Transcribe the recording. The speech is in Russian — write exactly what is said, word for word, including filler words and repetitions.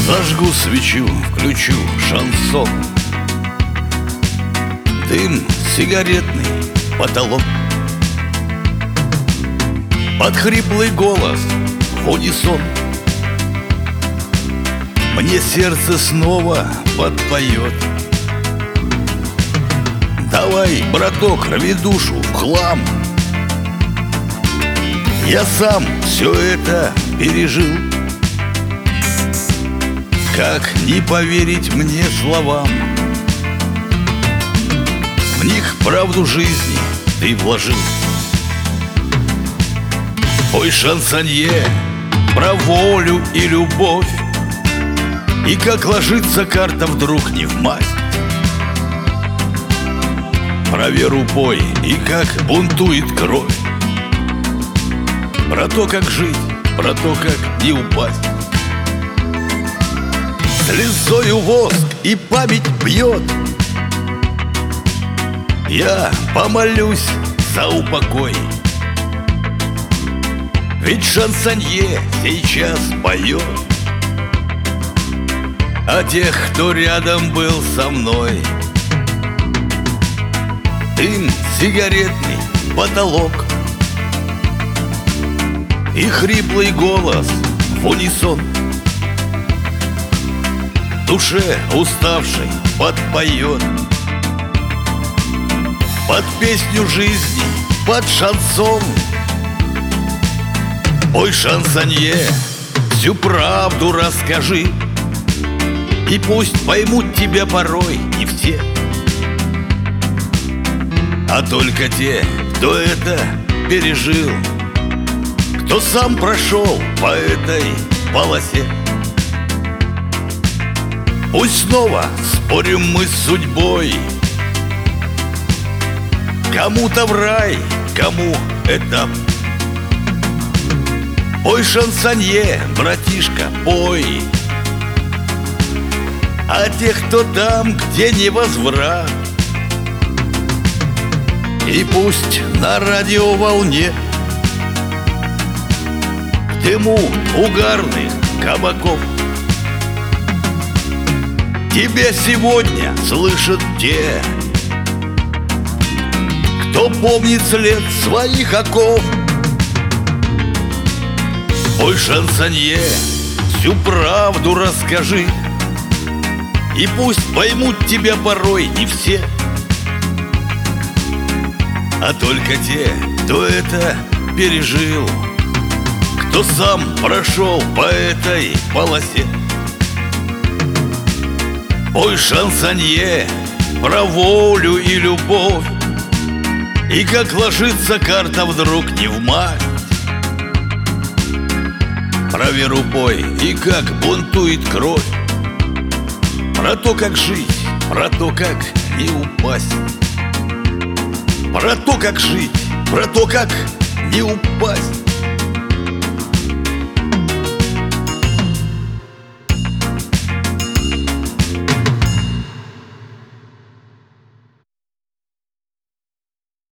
Зажгу свечу, включу шансон. Дым сигаретный, потолок. Под хриплый голос в унисон мне сердце снова подпоет. Давай, браток, рви душу в хлам. Я сам все это пережил. Как не поверить мне словам? В них правду жизни ты вложил. Ой, шансонье, про волю и любовь. И как ложится карта вдруг не в масть. Про веру пой, и как бунтует кровь. Про то, как жить, про то, как не упасть. Слезою воск и память бьет. Я помолюсь за упокой. Ведь шансонье сейчас поет о тех, кто рядом был со мной. Дым сигаретный, потолок и хриплый голос в унисон. Душе уставшей подпоет под песню жизни, под шансон. Ой, шансонье, всю правду расскажи, и пусть поймут тебя порой не все, а только те, кто это пережил, кто сам прошел по этой полосе. Пусть снова спорим мы с судьбой, кому-то в рай, кому этап. Ой, шансонье, братишка, пой о тех, кто там, где невозврат. И пусть на радиоволне к дыму угарных кабаков тебя сегодня слышат те, кто помнит след своих оков. Ой, шансонье, всю правду расскажи, и пусть поймут тебя порой не все, а только те, кто это пережил, кто сам прошел по этой полосе. Ой, шансонье, про волю и любовь, и как ложится карта вдруг не в масть. Про веру пой, и как бунтует кровь. Про то, как жить, про то, как не упасть. Про то, как жить, про то, как не упасть.